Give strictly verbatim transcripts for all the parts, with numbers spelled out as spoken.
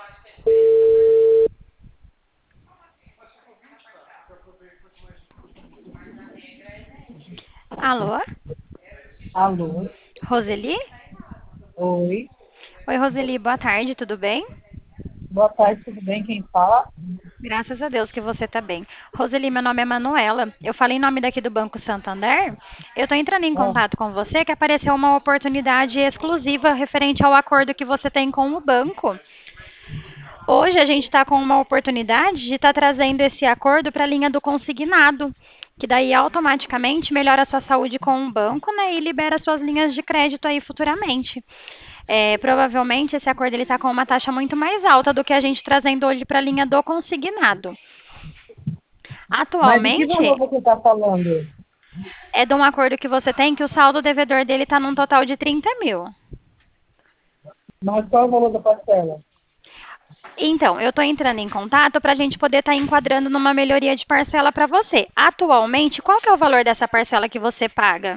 Alô? Alô? Roseli? Oi. Oi, Roseli, boa tarde, tudo bem? Boa tarde, tudo bem? Quem fala? Graças a Deus que você está bem. Roseli, meu nome é Manuela. Eu falei em nome daqui do Banco Santander. Eu estou entrando em Ah, contato com você que apareceu uma oportunidade exclusiva referente ao acordo que você tem com o banco. Hoje a gente está com uma oportunidade de estar trazendo esse acordo para a linha do consignado, que daí automaticamente melhora a sua saúde com o banco, né, e libera suas linhas de crédito aí futuramente. É, provavelmente esse acordo ele está com uma taxa muito mais alta do que a gente trazendo hoje para a linha do consignado. mas de que Atualmente valor você está falando? é de um acordo que você tem que o saldo devedor dele está num total de trinta mil. Mas qual é o valor da parcela? Então, eu estou entrando em contato para a gente poder estar enquadrando numa melhoria de parcela para você. Atualmente, qual que é o valor dessa parcela que você paga?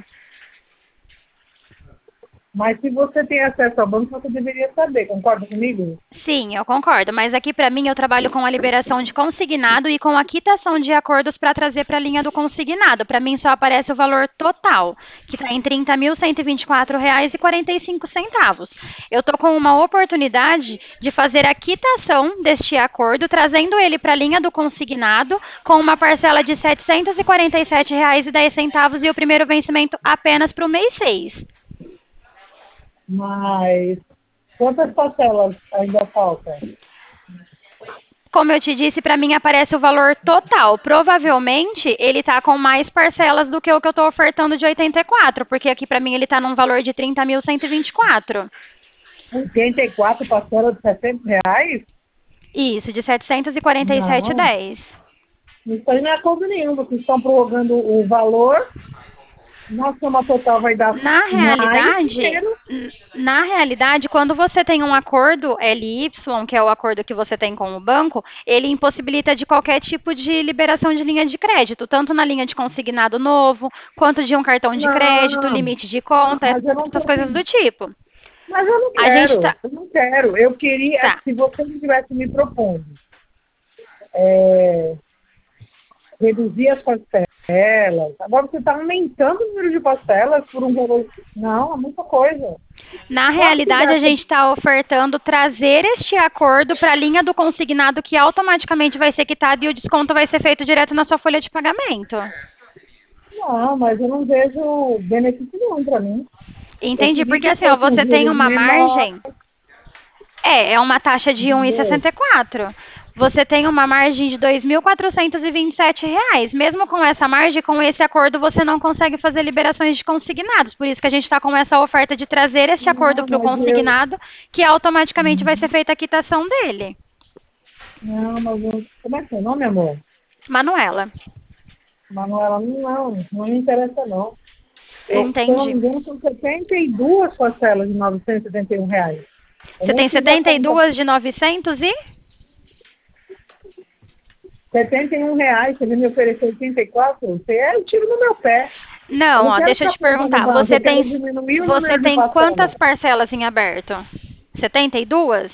Mas se você tem acesso ao banco, você deveria saber, concorda comigo? Sim, eu concordo, mas aqui para mim eu trabalho com a liberação de consignado e com a quitação de acordos para trazer para a linha do consignado. Para mim só aparece o valor total, que está em trinta mil cento e vinte e quatro reais e quarenta e cinco centavos. Eu estou com uma oportunidade de fazer a quitação deste acordo, trazendo ele para a linha do consignado com uma parcela de setecentos e quarenta e sete reais e dez centavos e o primeiro vencimento apenas para o mês seis. Mas quantas parcelas ainda faltam? Como eu te disse, para mim aparece o valor total. Provavelmente ele está com mais parcelas do que o que eu estou ofertando de oitenta e quatro, porque aqui para mim ele está num valor de trinta mil cento e vinte e quatro. oitenta e quatro parcelas de setecentos reais? Isso, de setecentos e quarenta e sete Não, dez. isso aí não é acordo nenhum. Vocês estão prorrogando o valor, na soma total vai dar Na mais realidade, dinheiro. n- na realidade, quando você tem um acordo L Y, que é o acordo que você tem com o banco, ele impossibilita de qualquer tipo de liberação de linha de crédito, tanto na linha de consignado novo, quanto de um cartão de crédito, Não, limite de conta, mas eu não essas coisas do consigo. tipo. Mas eu não A gente quero, tá. eu não quero. Eu queria, Tá. se você não tivesse me propondo é, reduzir as parcelas, agora você está aumentando o número de parcelas por um valor. Não, é muita coisa. Na Quanto que realidade, a gasta? gente está ofertando trazer este acordo para a linha do consignado, que automaticamente vai ser quitado e o desconto vai ser feito direto na sua folha de pagamento. Não, mas eu não vejo benefício nenhum para mim. Eu Entendi, queria porque que assim, ó, fosse um você tem juros uma menor, margem. É, é uma taxa de um vírgula entendeu? sessenta e quatro. Você tem uma margem de dois mil quatrocentos e vinte e sete reais. Mesmo com essa margem, com esse acordo, você não consegue fazer liberações de consignados. Por isso que a gente está com essa oferta de trazer esse acordo Não, para o mas eu. consignado, que automaticamente vai ser feita a quitação dele. Não, mas eu. Como é que é o nome, amor? Manuela, Manuela, não, não me interessa não. Eu, se eu não me entendi. engano, são setenta e duas parcelas de novecentos e setenta e um reais. Eu Você nem tem fiz a setenta e conta. duas de novecentos e? setenta e um reais, você me ofereceu oitenta e quatro, você é um tiro no meu pé. Eu Não, não ó, quero deixa eu ficar te presa no perguntar. banco, Você eu quero tem, diminuir o você número de tem quantas parcelas. parcelas em aberto? setenta e duas?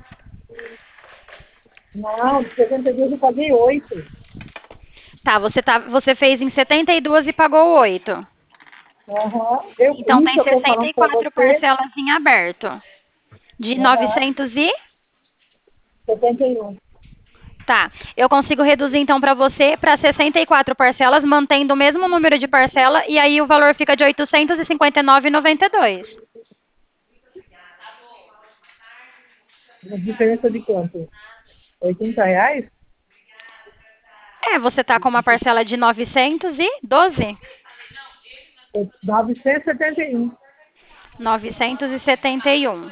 Não, de setenta e dois eu paguei oito. Tá, você, tá, você fez em setenta e duas e pagou oito. Aham. Eu, Então isso tem eu estou sessenta falando e para quatro você. parcelas em aberto. De Aham. novecentos e? setenta e um. Tá. Eu consigo reduzir então para você para sessenta e quatro parcelas, mantendo o mesmo número de parcela e aí o valor fica de oitocentos e cinquenta e nove reais e noventa e dois centavos. Uma diferença de quanto? oitenta reais? É, você tá com uma parcela de novecentos e doze? novecentos e setenta e um. novecentos e setenta e um.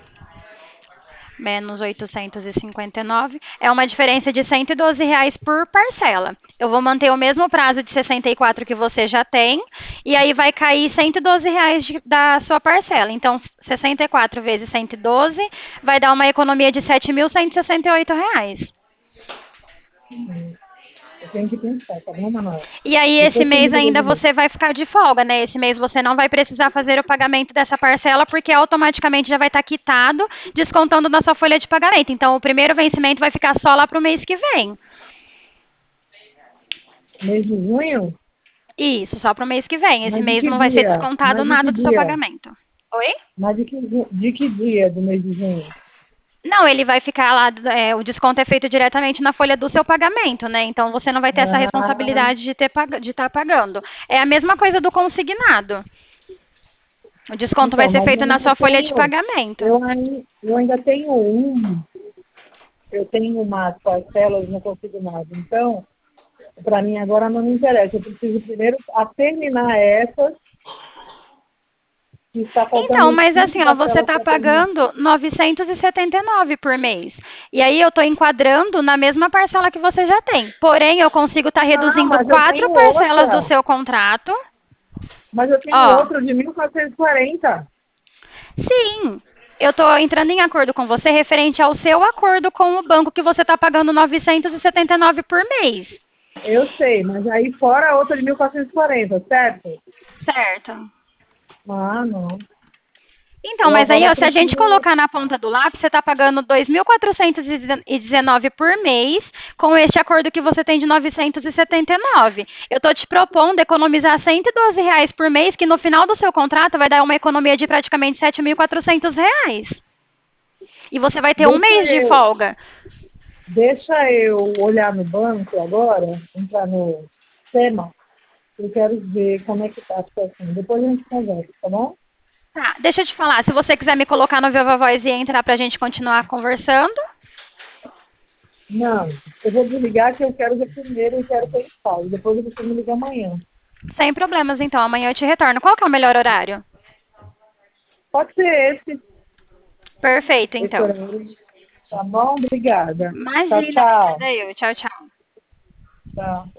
Menos oitocentos e cinquenta e nove, é uma diferença de cento e doze reais por parcela. Eu vou manter o mesmo prazo de sessenta e quatro que você já tem, e aí vai cair cento e doze reais de- da sua parcela. Então, sessenta e quatro vezes cento e doze vai dar uma economia de sete mil cento e sessenta e oito reais. Eu tenho que pensar, tá bom, Manuel? E aí, esse Depois você me mês liga ainda de novo. você vai ficar de folga, né? Esse mês você não vai precisar fazer o pagamento dessa parcela, porque automaticamente já vai estar quitado, descontando na sua folha de pagamento. Então, o primeiro vencimento vai ficar só lá para o mês que vem. Mês de junho? Isso, só para o mês que vem. Esse Mas de mês que não vai ser dia? descontado Mas de que nada do seu dia? pagamento. Oi? Mas de que, ju- de que dia do mês de junho? Não, ele vai ficar lá, é, o desconto é feito diretamente na folha do seu pagamento, né? Então você não vai ter essa Ah, responsabilidade de ter pag- de estar pagando. É a mesma coisa do consignado. O desconto vai então, ser mas eu feito na ainda sua folha de tenho, pagamento. eu ainda, eu ainda tenho um, eu tenho umas parcelas no consignado. Então, para mim agora não me interessa. Eu preciso primeiro a terminar essas, que está Então, faltando mas cinco assim, ó, você parcelas está para terminar. pagando novecentos e setenta e nove por mês. E aí eu estou enquadrando na mesma parcela que você já tem. Porém, eu consigo estar Não, reduzindo mas eu quatro tenho parcelas do outra. seu contrato. Mas eu tenho Ó, outra de mil quatrocentos e quarenta. sim, eu estou entrando em acordo com você referente ao seu acordo com o banco que você está pagando novecentos e setenta e nove por mês. Eu sei, mas aí fora a outra de mil quatrocentos e quarenta, certo? Certo. Ah, não. Então, Eu mas aí, agora ó, se a gente prefiro. colocar na ponta do lápis, você está pagando dois mil quatrocentos e dezenove por mês com este acordo que você tem de novecentos e setenta e nove. Eu estou te propondo economizar cento e doze reais por mês, que no final do seu contrato vai dar uma economia de praticamente sete mil e quatrocentos reais. E você vai ter um Deixa mês de eu, folga. deixa eu olhar no banco agora, entrar no sistema. Eu quero ver como é que está a situação. Depois a gente conversa, tá bom? Tá, deixa eu te falar, se você quiser me colocar no Viva Voz e entrar para a gente continuar conversando, Não, eu vou desligar que eu quero ver primeiro e quero pensar. E depois você me liga amanhã. sem problemas então, amanhã eu te retorno. Qual que é o melhor horário? Pode ser esse, Perfeito, esse então. horário. Tá bom? Obrigada. Tchau, Imagina, tchau. obrigada eu. Tchau, tchau. Tchau.